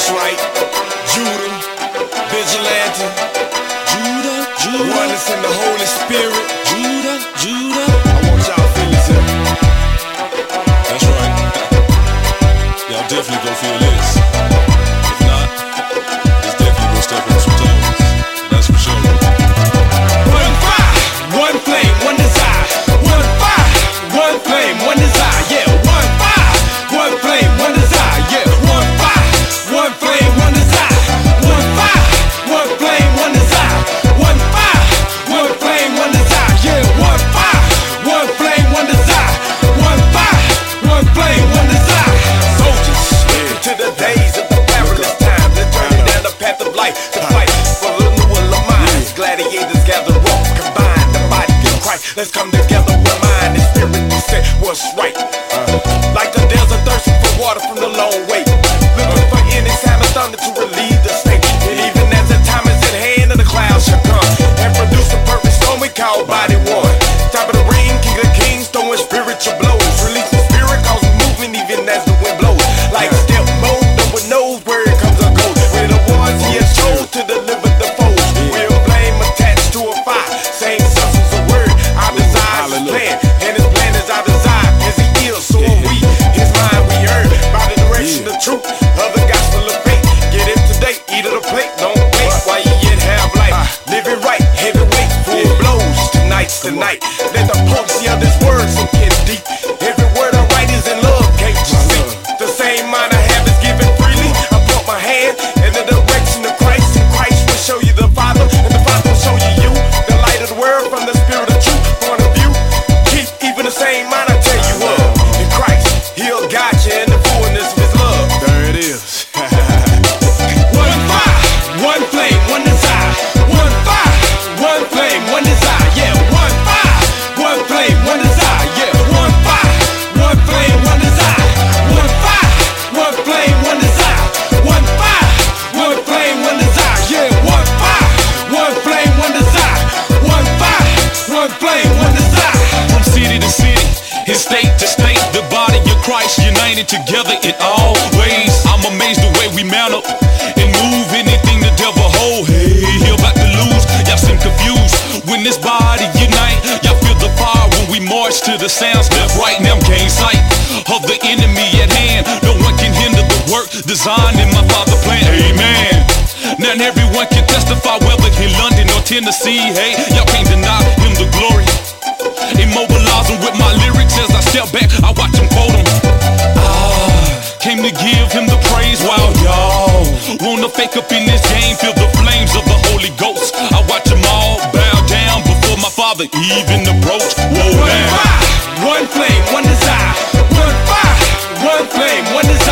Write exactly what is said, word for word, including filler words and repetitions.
That's right, Judah, Vigilante, Judah, Judah, oneness in the Holy Spirit. Judah, Judah. I want y'all to feel this here. That's right. Y'all definitely go feel this. If not, it's definitely gonna step on some toes. That's for sure. One fire, one flame, one desire. One fire, one flame, one desire. Yeah, one fire, one flame, one desire. Yeah, one fire, one flame, one desire. One fire, one flame, one desire. One fire, one flame, one desire. Yeah, one fire, one flame, one desire. One fire, one flame, one desire. Soldiers, to the days of the perilous times, they're turning down the path of life to fight for the renewal of minds. Gladiators gather up, combine the body of Christ. Let's come together with mind and spirit to say what's right. Like the desert thirsting for water from the long way, looking for any sign of thunder to relieve the state. And even as the time is at hand, and the clouds shall come and produce a perfect storm we call body one. Top of the ring, king of kings, throwing spiritual blows. Release the spirit, cause movement even as the wind blows. Like step mode, no one knows where it comes or goes. We're the ones he has chose to deliver the foes. Real flame attached to a fire, same substance of word. Our desire is his plan, and his plan is our desire. As he is, so are we. His mind we earn by the direction of truth of the gospel of faith. Get it today, eat of the plate, don't wait while you yet have life. Live it right, heavyweight, full blows. Tonight's the night. Let the potency of this word sink in deep. Every word I write is in love, can't you see? The same mind I have is given freely. I put my hand in the direction of Christ, and Christ will show you the Father, and the Father will show you you. The light of the world from the spirit of truth point of view. Keep even the same mind I tell you of. In Christ, he'll guide you in the fullness of his love. There it is. One fire, one flame, one desire. One fire, one flame, one desire. Yeah, one fire, one flame, one desire. Yeah, one fire, one flame, one desire. One fire, one flame, one desire. One fire, one flame, one desire. Yeah, one fire, one flame, one desire. One fire, one flame, one desire. From city to city, and state to state, the body of Christ united together in all ways. I'm amazed the way we mount up and move anything the devil hold. Hey, he about to lose. Y'all seem confused when this body unite. Y'all feel the fire when we march to the sounds left, right, now gain sight of the enemy at hand. No one can hinder the work designed in my Father plan. Amen. Now everyone can testify, whether in London or Tennessee. Hey, y'all can't deny him the glory. Immobilizing with my lyrics as I step back, I watch him quote him. I came to give him the praise while y'all wanna fake up in this game. Feel the flames of the Holy Ghost. I watch them all bow down before my Father even approach. Whoa, One man. fire, one flame, one desire. One fire, one flame, one desire.